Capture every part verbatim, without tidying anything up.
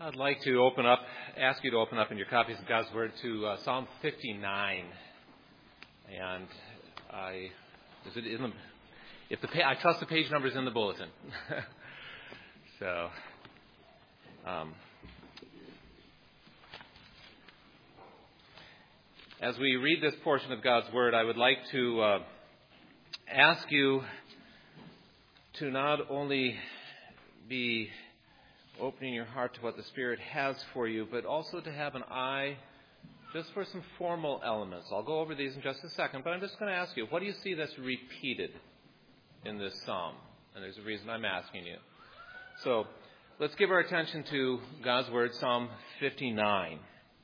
I'd like to open up, ask you to open up in your copies of God's Word to uh, Psalm fifty-nine. And I, is it in the, if the, I trust the page number is in the bulletin. so, um, as we read this portion of God's Word, I would like to uh, ask you to not only be opening your heart to what the Spirit has for you, but also to have an eye just for some formal elements. I'll go over these in just a second, but I'm just going to ask you, what do you see that's repeated in this psalm? And there's a reason I'm asking you. So let's give our attention to God's Word, Psalm fifty-nine.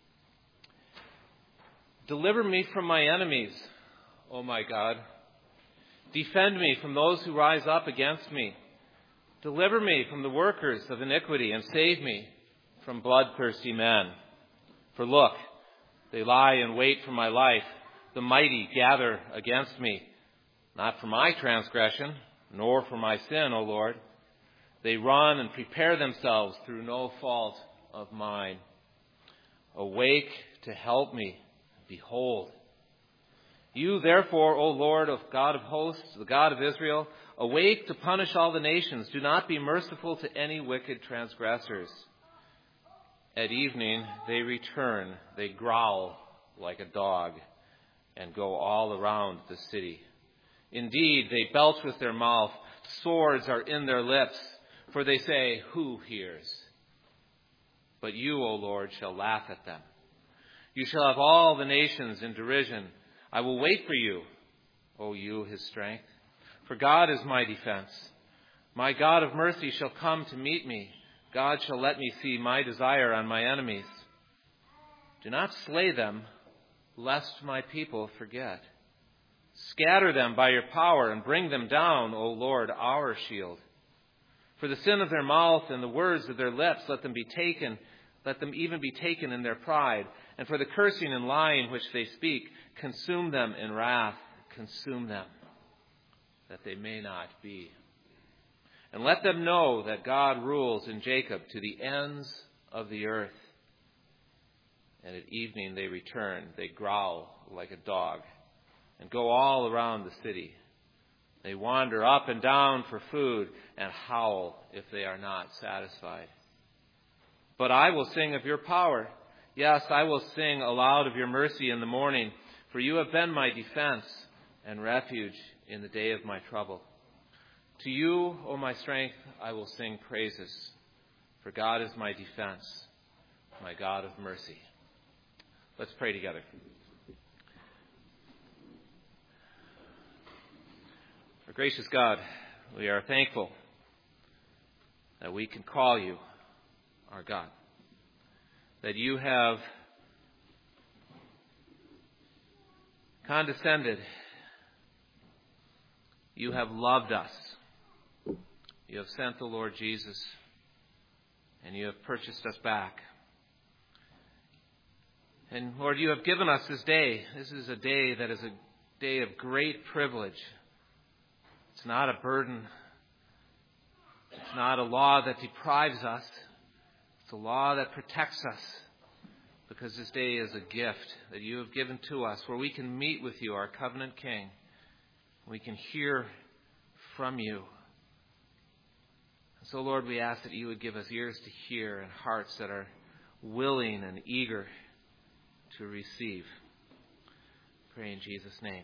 Deliver me from my enemies, O my God. Defend me from those who rise up against me. Deliver me from the workers of iniquity and save me from bloodthirsty men. For look, they lie in wait for my life. The mighty gather against me, not for my transgression, nor for my sin, O Lord. They run and prepare themselves through no fault of mine. Awake to help me. Behold. You therefore, O Lord of God of hosts, the God of Israel, awake to punish all the nations. Do not be merciful to any wicked transgressors. At evening they return. They growl like a dog and go all around the city. Indeed, they belch with their mouth. Swords are in their lips. For they say, who hears? But you, O Lord, shall laugh at them. You shall have all the nations in derision. I will wait for you, O you, his strength. For God is my defense. My God of mercy shall come to meet me. God shall let me see my desire on my enemies. Do not slay them, lest my people forget. Scatter them by your power and bring them down, O Lord, our shield. For the sin of their mouth and the words of their lips, let them be taken, let them even be taken in their pride. And for the cursing and lying which they speak, consume them in wrath, consume them, that they may not be. And let them know that God rules in Jacob to the ends of the earth. And at evening they return, they growl like a dog, and go all around the city. They wander up and down for food, and howl if they are not satisfied. But I will sing of your power. Yes, I will sing aloud of your mercy in the morning, for you have been my defense and refuge in the day of my trouble. To you, O my strength, I will sing praises, for God is my defense, my God of mercy. Let's pray together. Our gracious God, we are thankful that we can call you our God, that you have condescended. You have loved us. You have sent the Lord Jesus, and you have purchased us back. And Lord, you have given us this day. This is a day that is a day of great privilege. It's not a burden. It's not a law that deprives us. It's a law that protects us, because this day is a gift that you have given to us where we can meet with you, our covenant King. We can hear from you. So, Lord, we ask that you would give us ears to hear and hearts that are willing and eager to receive. Pray in Jesus' name.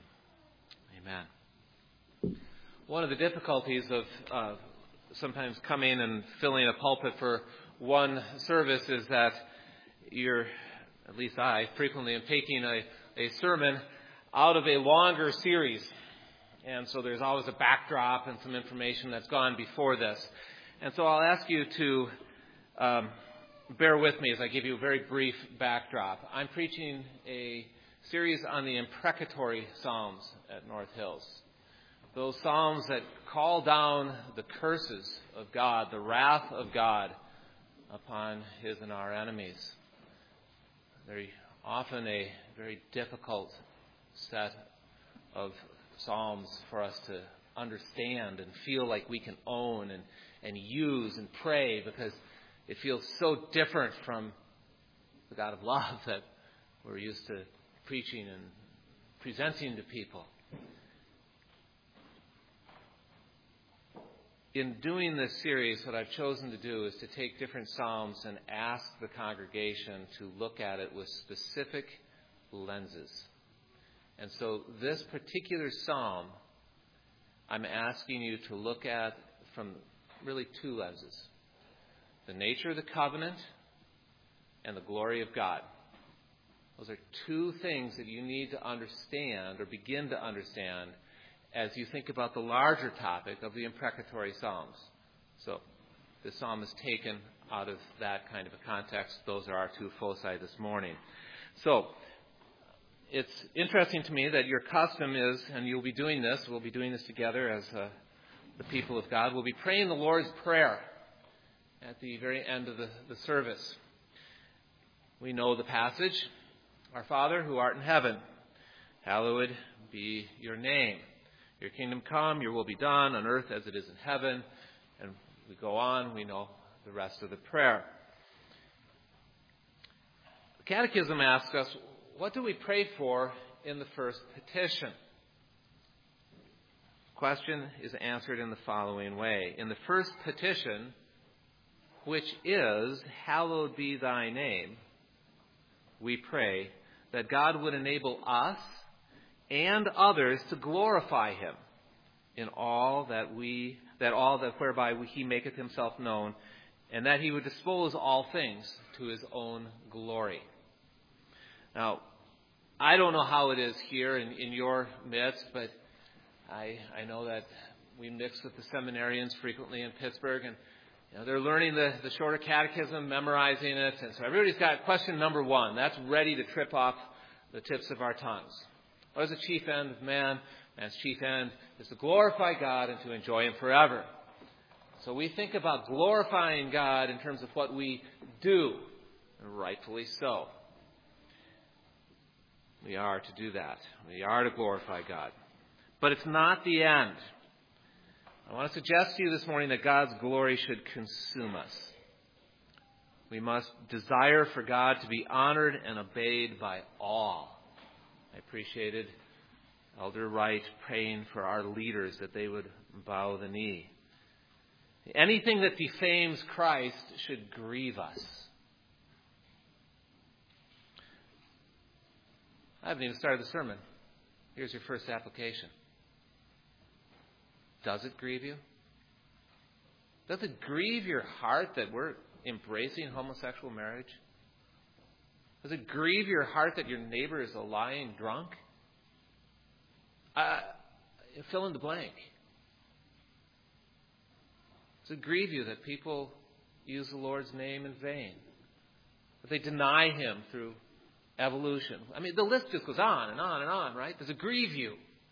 Amen. One of the difficulties of uh, sometimes coming and filling a pulpit for one service is that you're, at least I, frequently am taking a, a sermon out of a longer series. And so there's always a backdrop and some information that's gone before this. And so I'll ask you to um, bear with me as I give you a very brief backdrop. I'm preaching a series on the imprecatory Psalms at North Hills. Those Psalms that call down the curses of God, the wrath of God upon his and our enemies. Very often a very difficult set of Psalms for us to understand and feel like we can own and, and use and pray, because It feels so different from the God of love that we're used to preaching and presenting to people. In doing this series, what I've chosen to do is to take different psalms and ask the congregation to look at it with specific lenses. And so this particular psalm, I'm asking you to look at from really two lenses. The nature of the covenant and the glory of God. Those are two things that you need to understand or begin to understand as you think about the larger topic of the imprecatory psalms. So this psalm is taken out of that kind of a context. Those are our two foci this morning. So it's interesting to me that your custom is, and you'll be doing this, we'll be doing this together as uh, the people of God, we'll be praying the Lord's Prayer at the very end of the, the service. We know the passage. Our Father, who art in heaven, hallowed be your name. Your kingdom come, your will be done on earth as it is in heaven. And we go on, we know the rest of the prayer. The Catechism asks us, what do we pray for in the first petition? The question is answered in the following way. In the first petition, which is, hallowed be thy name, we pray that God would enable us and others to glorify him in all that we, that all that whereby he maketh himself known, and that he would dispose all things to his own glory. Now, I don't know how it is here in, in your midst, but I, I know that we mix with the seminarians frequently in Pittsburgh, and you know, they're learning the, the shorter catechism, memorizing it, and so everybody's got question number one. That's ready to trip off the tips of our tongues. What is the chief end of man? Man's chief end is to glorify God and to enjoy him forever. So we think about glorifying God in terms of what we do, and rightfully so. We are to do that. We are to glorify God. But it's not the end. I want to suggest to you this morning that God's glory should consume us. We must desire for God to be honored and obeyed by all. I appreciated Elder Wright praying for our leaders that they would bow the knee. Anything that defames Christ should grieve us. I haven't even started the sermon. Here's your first application. Does it grieve you? Does it grieve your heart that we're embracing homosexual marriage? Does it grieve your heart that your neighbor is a lying drunk? Uh, fill in the blank. Does it grieve you that people use the Lord's name in vain? That they deny him through evolution? I mean, the list just goes on and on and on, right? Does it grieve you?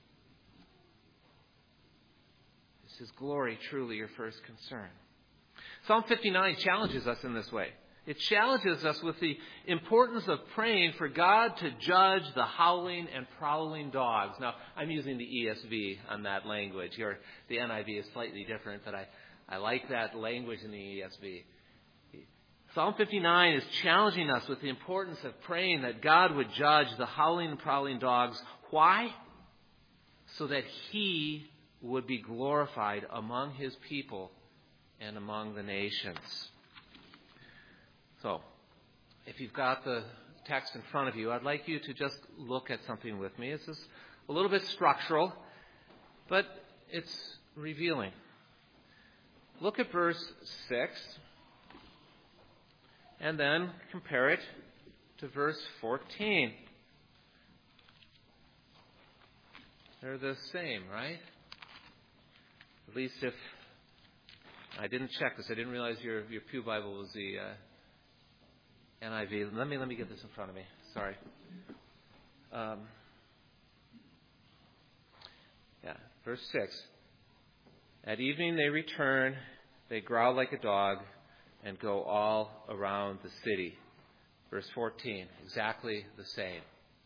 Is his glory truly your first concern? Psalm fifty-nine challenges us in this way. It challenges us with the importance of praying for God to judge the howling and prowling dogs. Now, I'm using the E S V on that language. Your, the N I V is slightly different, but I, I like that language in the E S V. Psalm fifty-nine is challenging us with the importance of praying that God would judge the howling and prowling dogs. Why? So that he would be glorified among his people and among the nations. So, if you've got the text in front of you, I'd like you to just look at something with me. This is a little bit structural, but it's revealing. Look at verse six, and then compare it to verse fourteen. They're the same, right? At least if I didn't check this, I didn't realize your your Pew Bible was the uh, N I V. Let me let me get this in front of me. Sorry. Um, yeah, verse six. At evening they return, they growl like a dog, and go all around the city. Verse fourteen, exactly the same.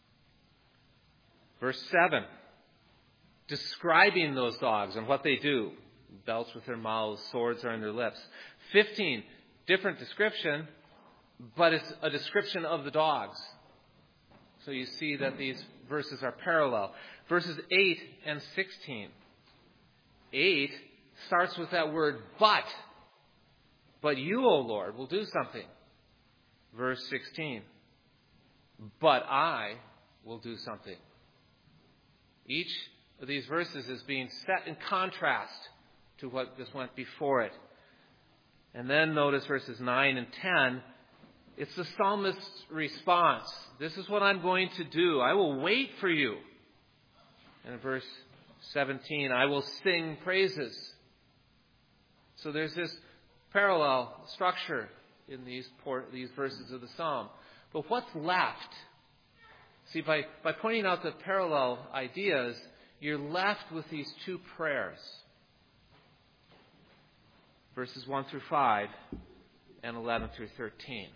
Verse seven, describing those dogs and what they do. Belts with their mouths, swords are in their lips. fifteen, different description, but it's a description of the dogs. So you see that these verses are parallel. Verses eight and sixteen. eight starts with that word, but. But you, O Lord, will do something. Verse sixteen. But I will do something. Each of these verses is being set in contrast to what just went before it. And then notice verses nine and ten. It's the psalmist's response. This is what I'm going to do. I will wait for you. And in verse seventeen, I will sing praises. So there's this parallel structure in these these verses of the psalm. But what's left? See, by, by pointing out the parallel ideas, you're left with these two prayers. Verses one through five and eleven through thirteen.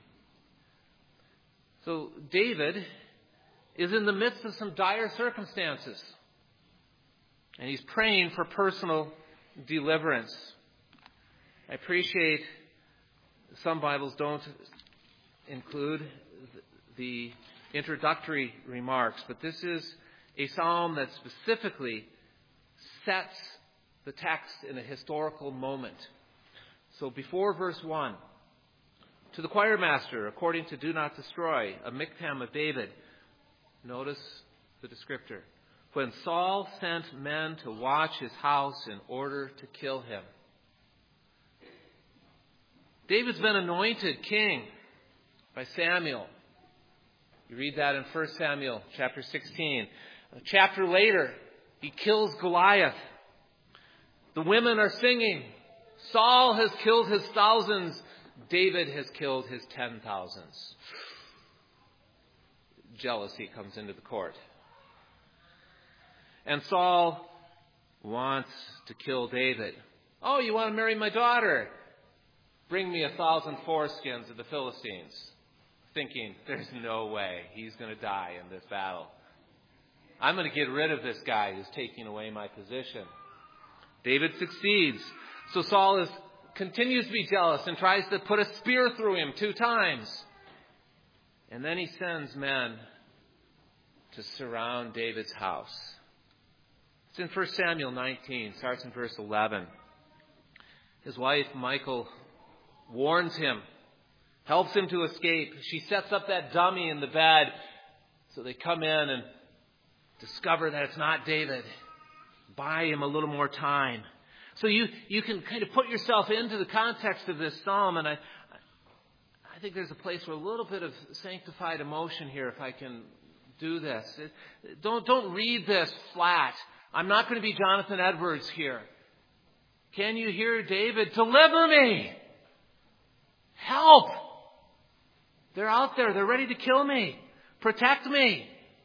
So David is in the midst of some dire circumstances. And he's praying for personal deliverance. I appreciate some Bibles don't include the introductory remarks, but this is a psalm that specifically sets the text in a historical moment. So before verse one, to the choir master, according to Do Not Destroy, a miktam of David. Notice the descriptor. When Saul sent men to watch his house in order to kill him. David's been anointed king by Samuel. You read that in First Samuel chapter sixteen. A chapter later, he kills Goliath. The women are singing. Saul has killed his thousands. David has killed his ten thousands. Jealousy comes into the court. And Saul wants to kill David. Oh, you want to marry my daughter? Bring me a thousand foreskins of the Philistines. Thinking, there's no way he's going to die in this battle. I'm going to get rid of this guy who's taking away my position. David succeeds. So Saul is continues to be jealous and tries to put a spear through him two times. And then he sends men to surround David's house. It's in First Samuel nineteen, starts in verse eleven. His wife, Michal, warns him, helps him to escape. She sets up that dummy in the bed. So they come in and discover that it's not David. Buy him a little more time. So you, you can kind of put yourself into the context of this psalm, and I, I think there's a place for a little bit of sanctified emotion here, if I can do this. It, don't, don't read this flat. I'm not going to be Jonathan Edwards here. Can you hear David? Deliver me! Help! They're out there. They're ready to kill me. Protect me.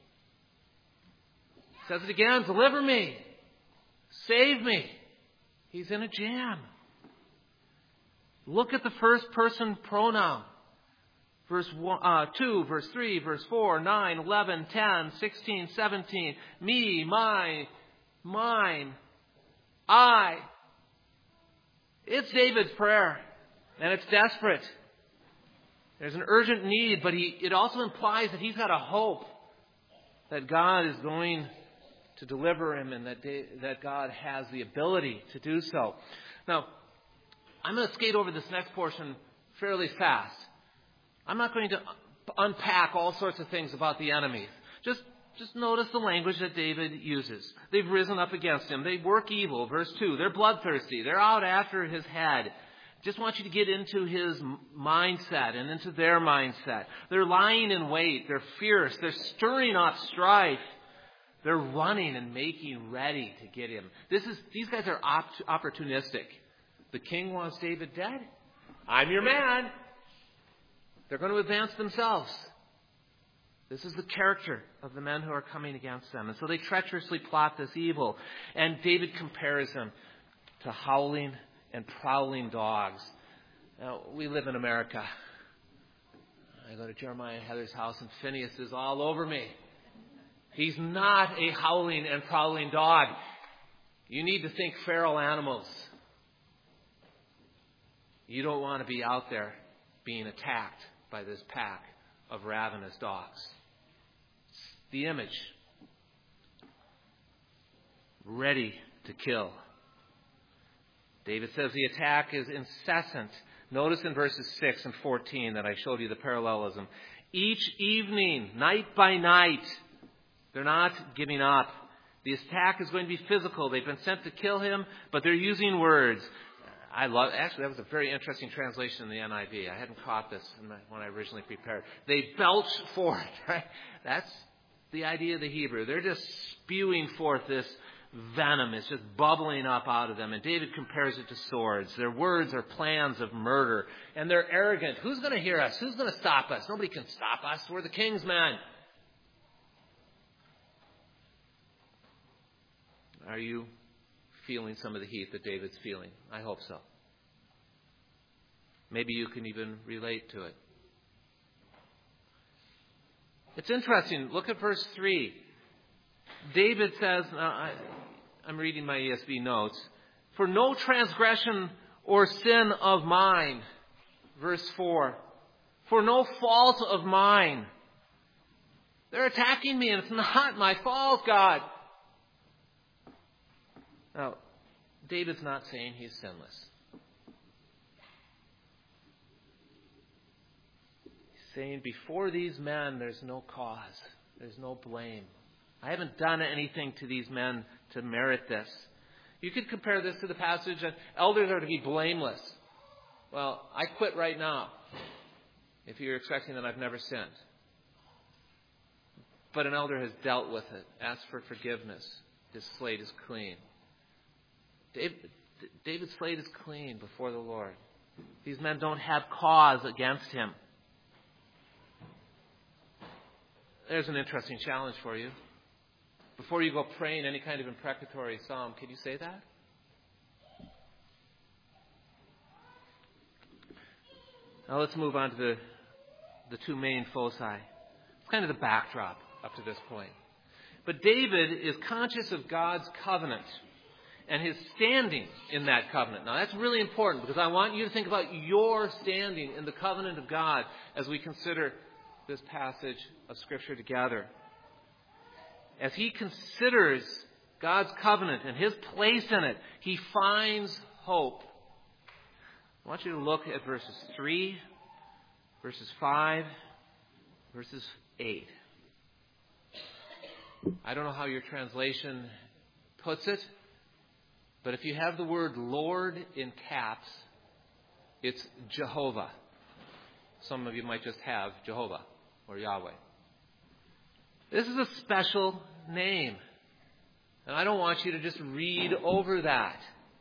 Says it again. Deliver me. Save me. He's in a jam. Look at the first person pronoun. Verse one, uh, two, verse three, verse four, nine, eleven, ten, sixteen, seventeen. Me, my, mine, I. It's David's prayer. And it's desperate. There's an urgent need, but he, it also implies that he's got a hope that God is going to deliver him and that, they, that God has the ability to do so. Now, I'm going to skate over this next portion fairly fast. I'm not going to unpack all sorts of things about the enemies. Just, just notice the language that David uses. They've risen up against him. They work evil. Verse two, they're bloodthirsty. They're out after his head. Just want you to get into his mindset and into their mindset. They're lying in wait. They're fierce. They're stirring up strife. They're running and making ready to get him. This is these guys are op- opportunistic. The king wants David dead. I'm your man. They're going to advance themselves. This is the character of the men who are coming against them. And so they treacherously plot this evil. And David compares them to howling and prowling dogs. Now, we live in America. I go to Jeremiah and Heather's house and Phineas is all over me. He's not a howling and prowling dog. You need to think feral animals. You don't want to be out there being attacked by this pack of ravenous dogs. It's the image. Ready to kill. David says the attack is incessant. Notice in verses six and fourteen that I showed you the parallelism. Each evening, night by night, they're not giving up. The attack is going to be physical. They've been sent to kill him, but they're using words. I love, actually, that was a very interesting translation in the N I V. I hadn't caught this when I originally prepared. They belch forth, right? That's the idea of the Hebrew. They're just spewing forth this venom. It's just bubbling up out of them. And David compares it to swords. Their words are plans of murder. And they're arrogant. Who's going to hear us? Who's going to stop us? Nobody can stop us. We're the king's men. Are you feeling some of the heat that David's feeling? I hope so. Maybe you can even relate to it. It's interesting. Look at verse three. David says, uh, I, I'm reading my E S V notes, for no transgression or sin of mine. Verse four. For no fault of mine. They're attacking me and it's not my fault, God. Now, David's not saying he's sinless. He's saying before these men, there's no cause. There's no blame. I haven't done anything to these men to merit this. You could compare this to the passage that elders are to be blameless. Well, I quit right now if you're expecting that I've never sinned. But an elder has dealt with it, asked for forgiveness. His slate is clean. David, David's slate is clean before the Lord. These men don't have cause against him. There's an interesting challenge for you. Before you go praying any kind of imprecatory psalm, can you say that? Now let's move on to the, the two main foci. It's kind of the backdrop up to this point. But David is conscious of God's covenant and his standing in that covenant. Now that's really important because I want you to think about your standing in the covenant of God as we consider this passage of Scripture together. As he considers God's covenant and his place in it, he finds hope. I want you to look at verses three, verses five, verses eight. I don't know how your translation puts it, but if you have the word Lord in caps, it's Jehovah. Some of you might just have Jehovah or Yahweh. This is a special name. And I don't want you to just read over that.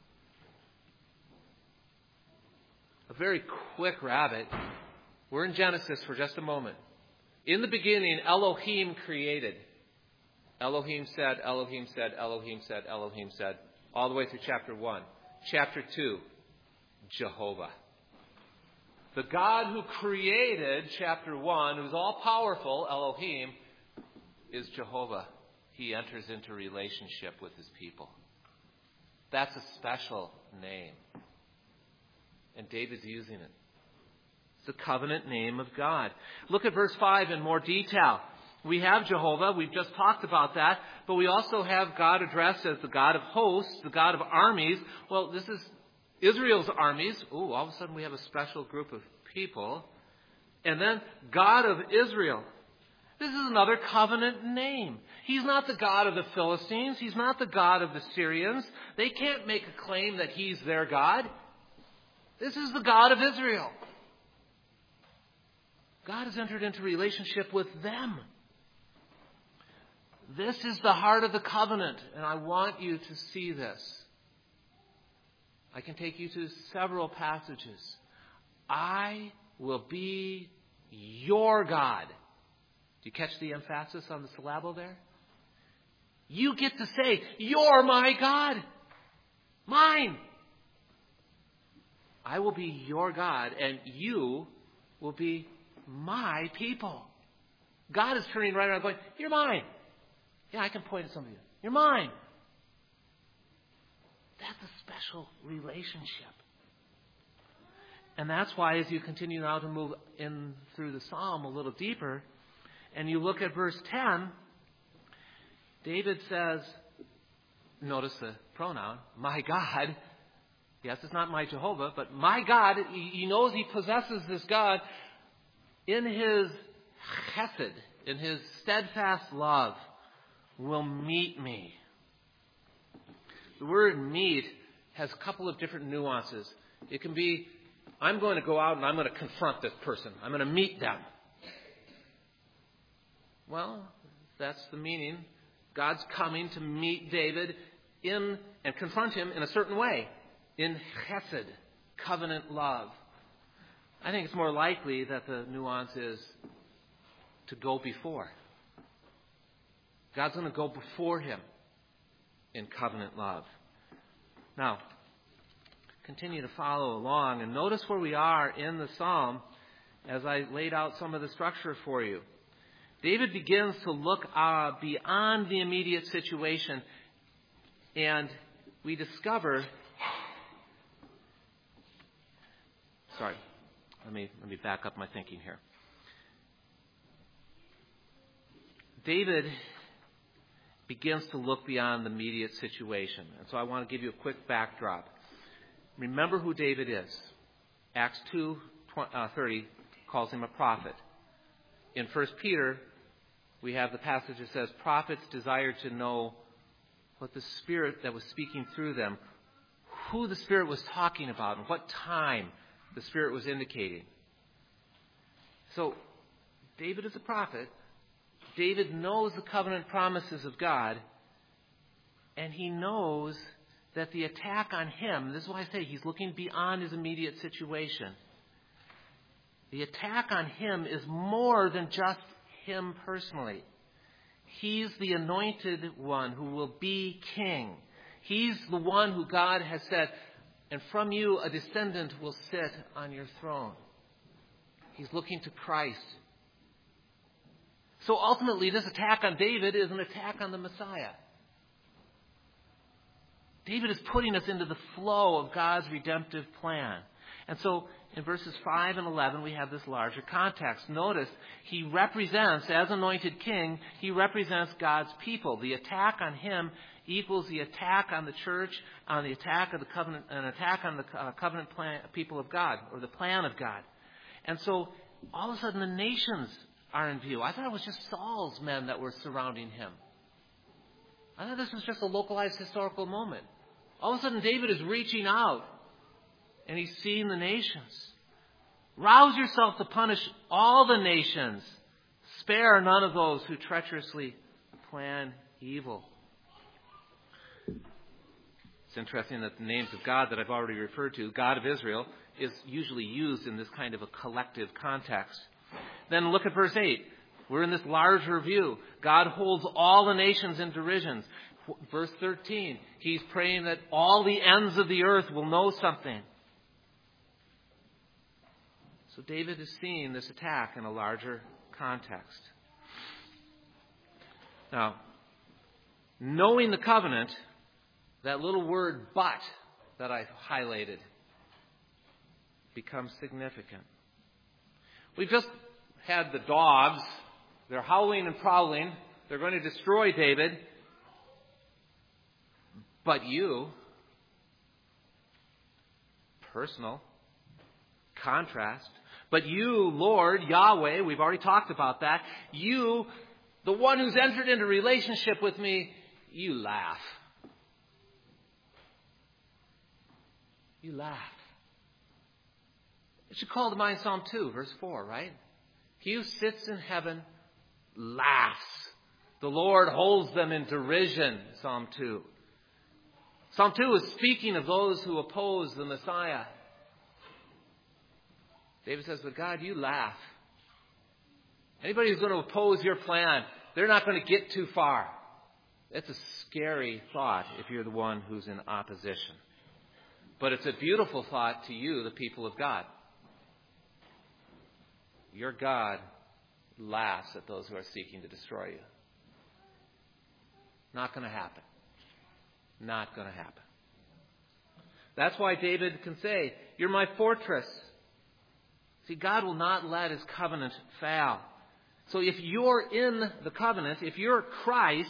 A very quick rabbit. We're in Genesis for just a moment. In the beginning, Elohim created. Elohim said, Elohim said, Elohim said, Elohim said. All the way through chapter one. Chapter two, Jehovah. The God who created, chapter one, who's all-powerful, Elohim, is Jehovah. He enters into relationship with his people. That's a special name. And David's using it. It's the covenant name of God. Look at verse five in more detail. We have Jehovah. We've just talked about that. But we also have God addressed as the God of hosts, the God of armies. Well, this is Israel's armies. Ooh, all of a sudden we have a special group of people. And then God of Israel. This is another covenant name. He's not the God of the Philistines. He's not the God of the Syrians. They can't make a claim that he's their God. This is the God of Israel. God has entered into relationship with them. This is the heart of the covenant, and I want you to see this. I can take you to several passages. I will be your God. Do you catch the emphasis on the syllable there? You get to say, you're my God. Mine. I will be your God, and you will be my people. God is turning right around going, you're mine. Yeah, I can point at some of you. You're mine. That's a special relationship. And that's why as you continue now to move in through the psalm a little deeper, and you look at verse ten, David says, notice the pronoun, my God. Yes, it's not my Jehovah, but my God. He knows he possesses this God in his chesed, in his steadfast love, will meet me. The word meet has a couple of different nuances. It can be, I'm going to go out and I'm going to confront this person. I'm going to meet them. Well, that's the meaning. God's coming to meet David in and confront him in a certain way. In chesed, covenant love. I think it's more likely that the nuance is to go before. God's going to go before him in covenant love. Now, continue to follow along and notice where we are in the psalm as I laid out some of the structure for you. David begins to look uh, beyond the immediate situation, and we discover... Sorry, let me let me back up my thinking here. David begins to look beyond the immediate situation. And so I want to give you a quick backdrop. Remember who David is. Acts two thirty calls him a prophet. In First Peter, we have the passage that says, prophets desired to know what the Spirit that was speaking through them, who the Spirit was talking about, and what time the Spirit was indicating. So, David is a prophet. David knows the covenant promises of God, and he knows that the attack on him, this is why I say he's looking beyond his immediate situation. The attack on him is more than just him personally. He's the anointed one who will be king. He's the one who God has said, and from you a descendant will sit on your throne. He's looking to Christ. So ultimately, this attack on David is an attack on the Messiah. David is putting us into the flow of God's redemptive plan. And so in verses five and eleven, we have this larger context. Notice, he represents, as anointed king, he represents God's people. The attack on him equals the attack on the church, on the attack of the covenant, an attack on the uh, covenant plan, people of God, or the plan of God. And so all of a sudden the nations are in view. I thought it was just Saul's men that were surrounding him. I thought this was just a localized historical moment. All of a sudden David is reaching out and he's seeing the nations. Rouse yourself to punish all the nations. Spare none of those who treacherously plan evil. It's interesting that the names of God that I've already referred to, God of Israel, is usually used in this kind of a collective context. Then look at verse eight. We're in this larger view. God holds all the nations in derision. Verse thirteen, he's praying that all the ends of the earth will know something. So David is seeing this attack in a larger context. Now, knowing the covenant, that little word but that I highlighted becomes significant. We've just had the dogs. They're howling and prowling. They're going to destroy David. But you, personal, contrast. But you, Lord, Yahweh, we've already talked about that. You, the one who's entered into relationship with me, you laugh. You laugh. It should call to mind Psalm two, verse four, right? He who sits in heaven laughs. The Lord holds them in derision, Psalm two. Psalm two is speaking of those who oppose the Messiah. David says, but God, you laugh. Anybody who's going to oppose your plan, they're not going to get too far. That's a scary thought if you're the one who's in opposition. But it's a beautiful thought to you, the people of God. Your God laughs at those who are seeking to destroy you. Not going to happen. Not going to happen. That's why David can say, you're my fortress. See, God will not let his covenant fail. So if you're in the covenant, if you're Christ's,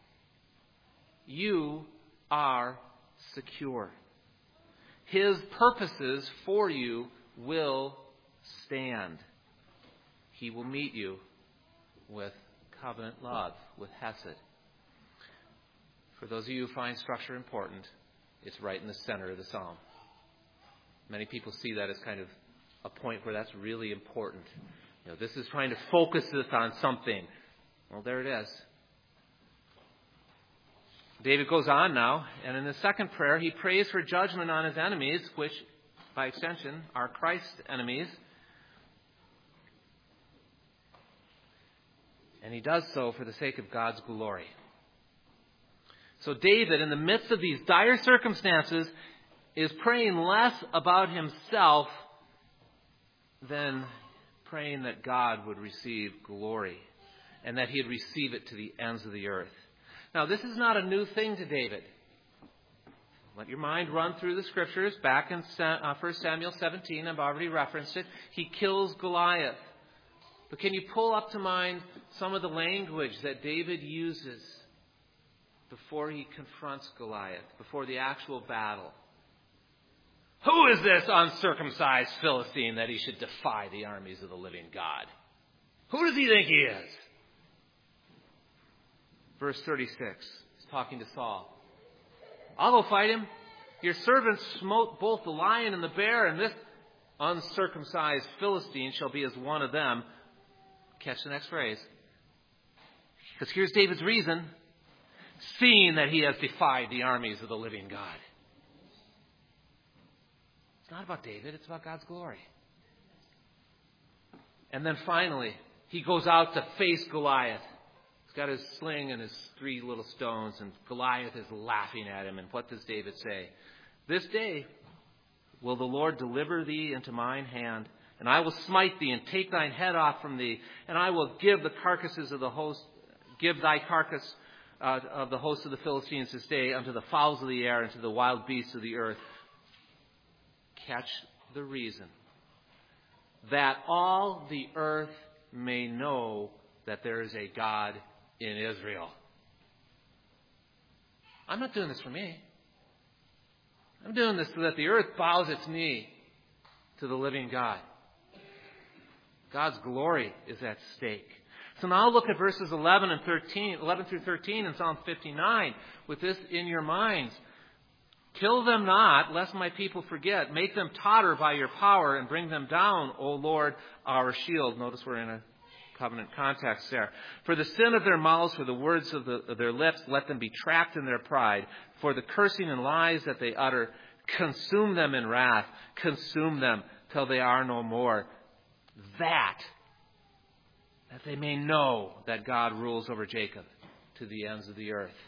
you are secure. His purposes for you will stand. He will meet you with covenant love, with hesed. For those of you who find structure important, it's right in the center of the psalm. Many people see that as kind of a point where that's really important. You know, this is trying to focus this on something. Well, there it is. David goes on now, and in the second prayer, he prays for judgment on his enemies, which, by extension, are Christ's enemies. And he does so for the sake of God's glory. So David, in the midst of these dire circumstances, is praying less about himself than praying that God would receive glory and that he'd receive it to the ends of the earth. Now, this is not a new thing to David. Let your mind run through the scriptures. Back in First Samuel seventeen, I've already referenced it. He kills Goliath. But can you pull up to mind some of the language that David uses before he confronts Goliath, before the actual battle? Who is this uncircumcised Philistine that he should defy the armies of the living God? Who does he think he is? Verse thirty-six, he's talking to Saul. I'll go fight him. Your servant smote both the lion and the bear, and this uncircumcised Philistine shall be as one of them. Catch the next phrase. Because here's David's reason. Seeing that he has defied the armies of the living God. It's not about David, it's about God's glory. And then finally, he goes out to face Goliath. He's got his sling and his three little stones, and Goliath is laughing at him. And what does David say? This day will the Lord deliver thee into mine hand, and I will smite thee and take thine head off from thee, and I will give the carcasses of the host, give thy carcass uh, of the host of the Philistines this day unto the fowls of the air and to the wild beasts of the earth. Catch the reason. That all the earth may know that there is a God in Israel. I'm not doing this for me. I'm doing this so that the earth bows its knee to the living God. God's glory is at stake. So now look at verses eleven and thirteen, eleven through thirteen in Psalm fifty-nine with this in your minds. Kill them not, lest my people forget. Make them totter by your power and bring them down, O Lord, our shield. Notice we're in a covenant context there. For the sin of their mouths, for the words of, the, of their lips, let them be trapped in their pride. For the cursing and lies that they utter, consume them in wrath. Consume them till they are no more. That, that they may know that God rules over Jacob to the ends of the earth.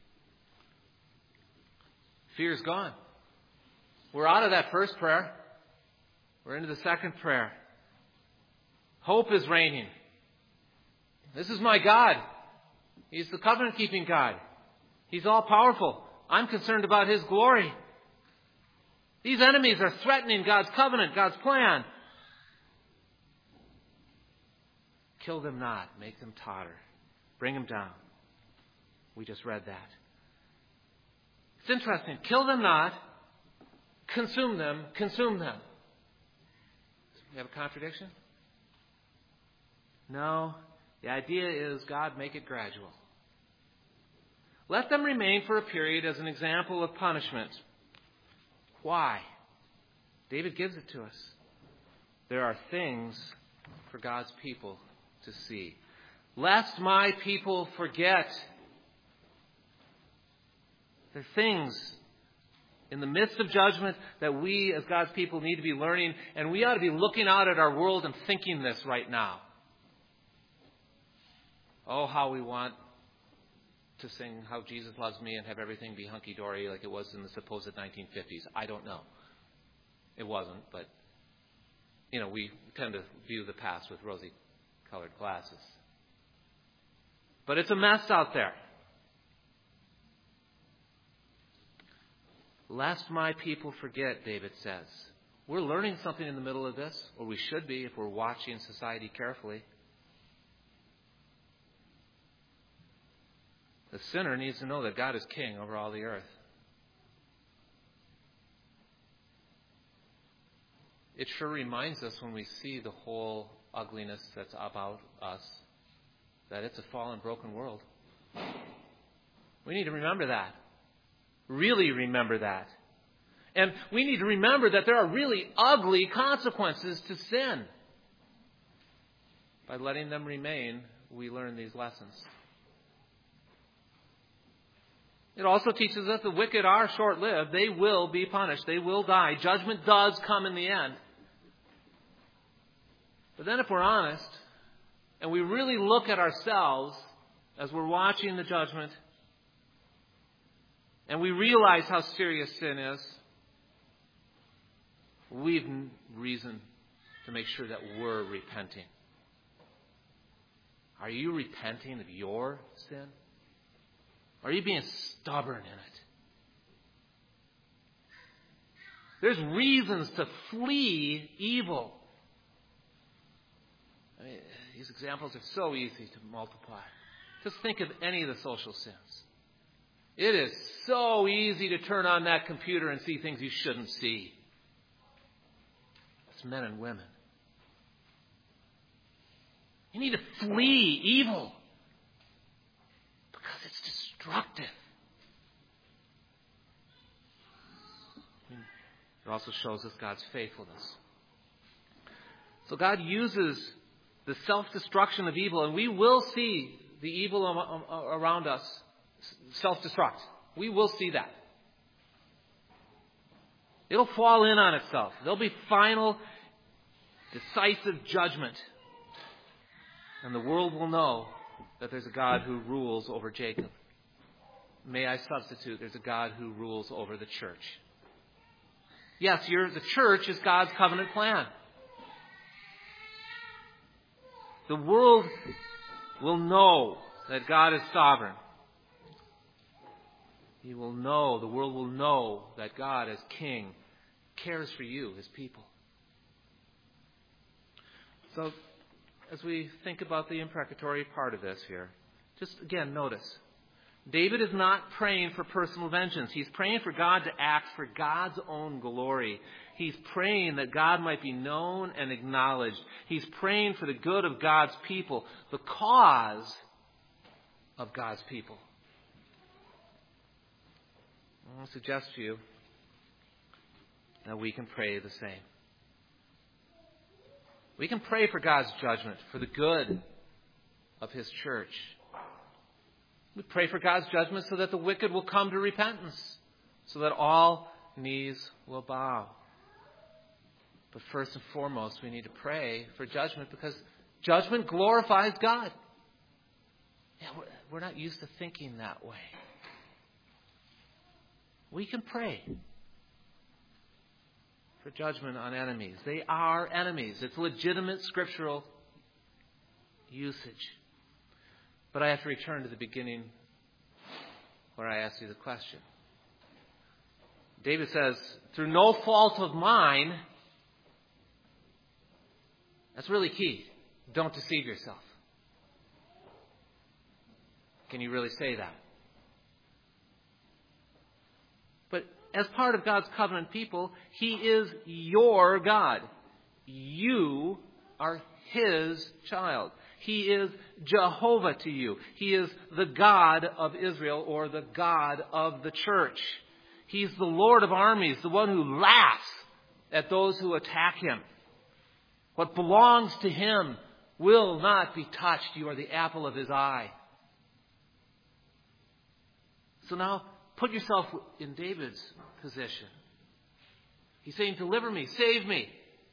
Fear's gone. We're out of that first prayer. We're into the second prayer. Hope is reigning. This is my God. He's the covenant-keeping God. He's all-powerful. I'm concerned about His glory. These enemies are threatening God's covenant, God's plan. Kill them not. Make them totter. Bring them down. We just read that. It's interesting. Kill them not. Consume them. Consume them. We have a contradiction? No. The idea is, God, make it gradual. Let them remain for a period as an example of punishment. Why? David gives it to us. There are things for God's people to see. Lest my people forget. There are things in the midst of judgment that we as God's people need to be learning, and we ought to be looking out at our world and thinking this right now. Oh, how we want to sing How Jesus Loves Me and have everything be hunky-dory like it was in the supposed nineteen fifties. I don't know. It wasn't, but, you know, we tend to view the past with rosy-colored glasses. But it's a mess out there. Lest my people forget, David says. We're learning something in the middle of this, or we should be if we're watching society carefully. The sinner needs to know that God is king over all the earth. It sure reminds us when we see the whole ugliness that's about us that it's a fallen, broken world. We need to remember that. Really remember that. And we need to remember that there are really ugly consequences to sin. By letting them remain, we learn these lessons. It also teaches us the wicked are short-lived. They will be punished. They will die. Judgment does come in the end. But then if we're honest, and we really look at ourselves as we're watching the judgment, and we realize how serious sin is, we've reason to make sure that we're repenting. Are you repenting of your sin? Are you being stubborn in it? There's reasons to flee evil. I mean, these examples are so easy to multiply. Just think of any of the social sins. It is so easy to turn on that computer and see things you shouldn't see. It's men and women. You need to flee evil because it's destructive. It also shows us God's faithfulness. So God uses the self-destruction of evil, and we will see the evil around us self-destruct. We will see that. It'll fall in on itself. There'll be final, decisive judgment. And the world will know that there's a God who rules over Jacob. May I substitute, there's a God who rules over the church. Yes, you're, the church is God's covenant plan. The world will know that God is sovereign. He will know, the world will know that God as King cares for you, His people. So, as we think about the imprecatory part of this here, just again notice, David is not praying for personal vengeance. He's praying for God to act for God's own glory. He's praying that God might be known and acknowledged. He's praying for the good of God's people, the cause of God's people. I want to suggest to you that we can pray the same. We can pray for God's judgment, for the good of His church. We pray for God's judgment so that the wicked will come to repentance, so that all knees will bow. But first and foremost, we need to pray for judgment because judgment glorifies God. Yeah, we're not used to thinking that way. We can pray for judgment on enemies. They are enemies. It's legitimate scriptural usage. But I have to return to the beginning where I asked you the question. David says, through no fault of mine, that's really key. Don't deceive yourself. Can you really say that? But as part of God's covenant people, He is your God. You are His child. He is Jehovah to you. He is the God of Israel, or the God of the church. He's the Lord of armies, the one who laughs at those who attack Him. What belongs to Him will not be touched. You are the apple of His eye. So now, put yourself in David's position. He's saying, deliver me, save me.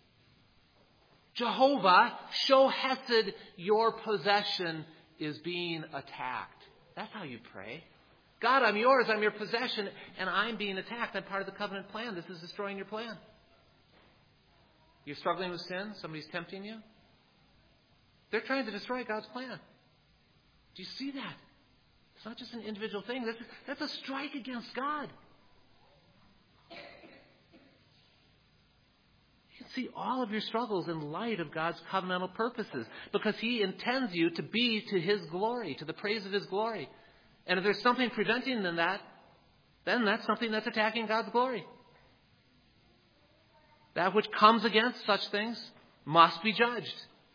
Jehovah, show hesed, your possession is being attacked. That's how you pray. God, I'm yours, I'm your possession, and I'm being attacked. I'm part of the covenant plan. This is destroying your plan. You're struggling with sin? Somebody's tempting you? They're trying to destroy God's plan. Do you see that? It's not just an individual thing. That's, that's a strike against God. see all of your struggles in light of God's covenantal purposes, because He intends you to be to His glory, to the praise of His glory. And if there's something preventing them that, then that's something that's attacking God's glory. That which comes against such things must be judged.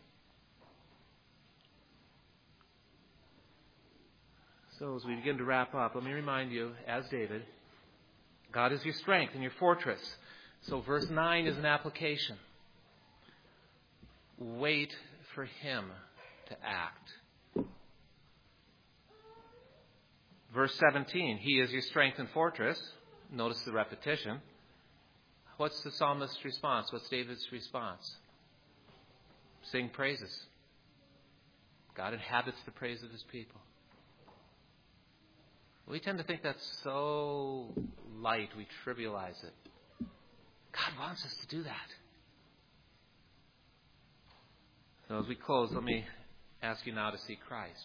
So as we begin to wrap up, let me remind you, as David, God is your strength and your fortress. So verse nine is an application. Wait for Him to act. Verse seventeen, He is your strength and fortress. Notice the repetition. What's the psalmist's response? What's David's response? Sing praises. God inhabits the praise of His people. We tend to think that's so light, we trivialize it. God wants us to do that. So as we close, let me ask you now to see Christ.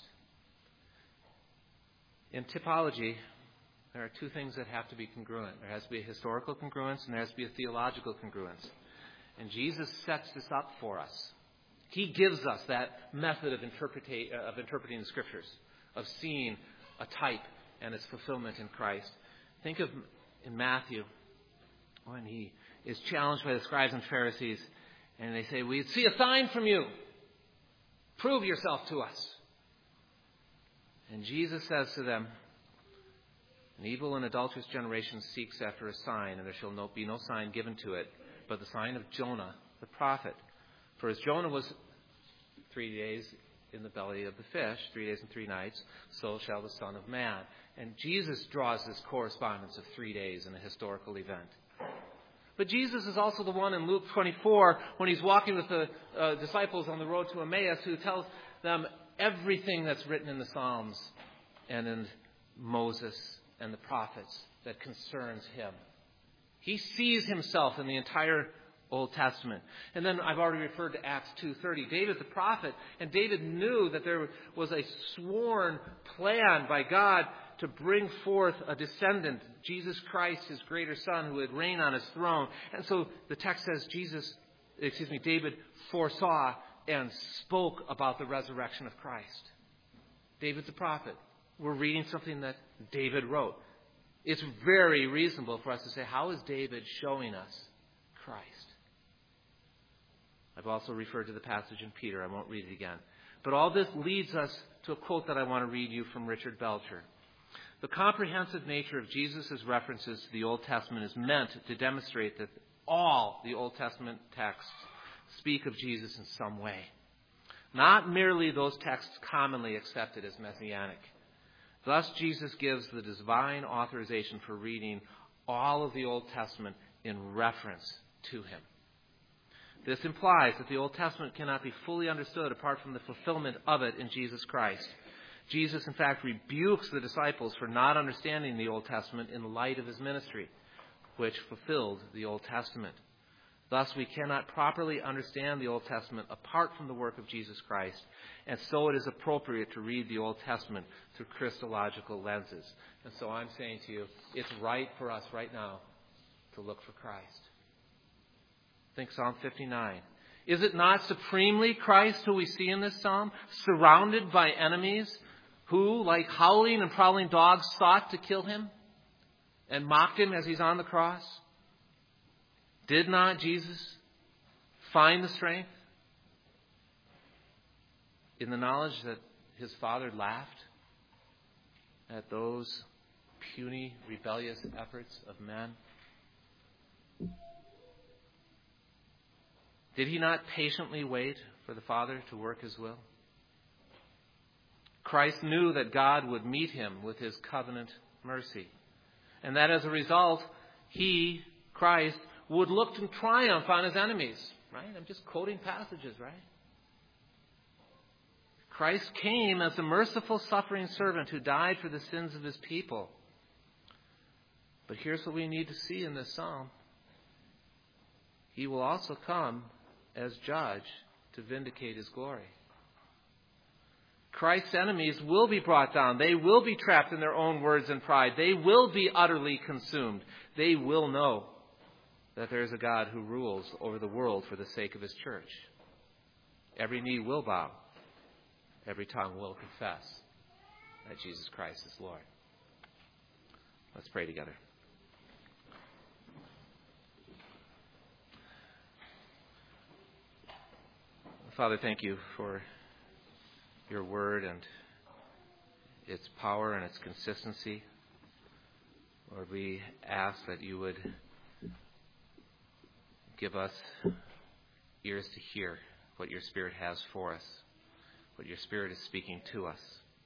In typology, there are two things that have to be congruent. There has to be a historical congruence and there has to be a theological congruence. And Jesus sets this up for us. He gives us that method of, interpreta- of interpreting the Scriptures, of seeing a type and its fulfillment in Christ. Think of in Matthew when He is challenged by the scribes and Pharisees and they say, we see a sign from you. Prove yourself to us. And Jesus says to them, an evil and adulterous generation seeks after a sign, and there shall no, be no sign given to it, but the sign of Jonah, the prophet. For as Jonah was three days in the belly of the fish, three days and three nights, so shall the Son of Man. And Jesus draws this correspondence of three days in a historical event. But Jesus is also the one in Luke twenty-four, when He's walking with the uh, disciples on the road to Emmaus, who tells them everything that's written in the Psalms and in Moses and the prophets that concerns Him. He sees Himself in the entire Old Testament. And then I've already referred to Acts two thirty. David the prophet, and David knew that there was a sworn plan by God to bring forth a descendant, Jesus Christ, His greater Son, who would reign on His throne. And so the text says Jesus, excuse me, David foresaw and spoke about the resurrection of Christ. David's a prophet. We're reading something that David wrote. It's very reasonable for us to say, how is David showing us Christ? I've also referred to the passage in Peter. I won't read it again. But all this leads us to a quote that I want to read you from Richard Belcher. The comprehensive nature of Jesus' references to the Old Testament is meant to demonstrate that all the Old Testament texts speak of Jesus in some way. Not merely those texts commonly accepted as messianic. Thus, Jesus gives the divine authorization for reading all of the Old Testament in reference to Him. This implies that the Old Testament cannot be fully understood apart from the fulfillment of it in Jesus Christ. Jesus, in fact, rebukes the disciples for not understanding the Old Testament in light of His ministry, which fulfilled the Old Testament. Thus, we cannot properly understand the Old Testament apart from the work of Jesus Christ, and so it is appropriate to read the Old Testament through Christological lenses. And so I'm saying to you, it's right for us right now to look for Christ. Think Psalm fifty-nine. Is it not supremely Christ who we see in this psalm, surrounded by enemies who, like howling and prowling dogs, sought to kill Him and mocked Him as He's on the cross? Did not Jesus find the strength in the knowledge that His Father laughed at those puny, rebellious efforts of men? Did He not patiently wait for the Father to work His will? Christ knew that God would meet Him with His covenant mercy, and that as a result, He, Christ, would look in triumph on His enemies. Right? I'm just quoting passages, right? Christ came as a merciful, suffering servant who died for the sins of His people. But here's what we need to see in this psalm. He will also come as judge to vindicate His glory. Christ's enemies will be brought down. They will be trapped in their own words and pride. They will be utterly consumed. They will know that there is a God who rules over the world for the sake of his church. Every knee will bow. Every tongue will confess that Jesus Christ is Lord. Let's pray together. Father, thank you for your word and its power and its consistency. Lord, we ask that you would give us ears to hear what your Spirit has for us, what your Spirit is speaking to us.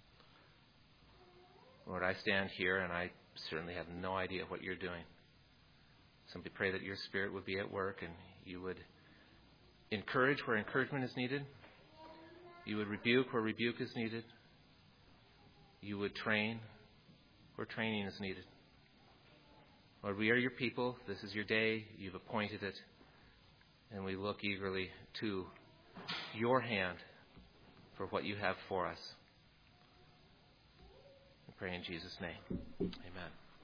Lord, I stand here and I certainly have no idea what you're doing. Simply pray that your Spirit would be at work and you would encourage where encouragement is needed. You would rebuke where rebuke is needed. You would train where training is needed. Lord, we are your people. This is your day. You've appointed it. And we look eagerly to your hand for what you have for us. We pray in Jesus' name. Amen.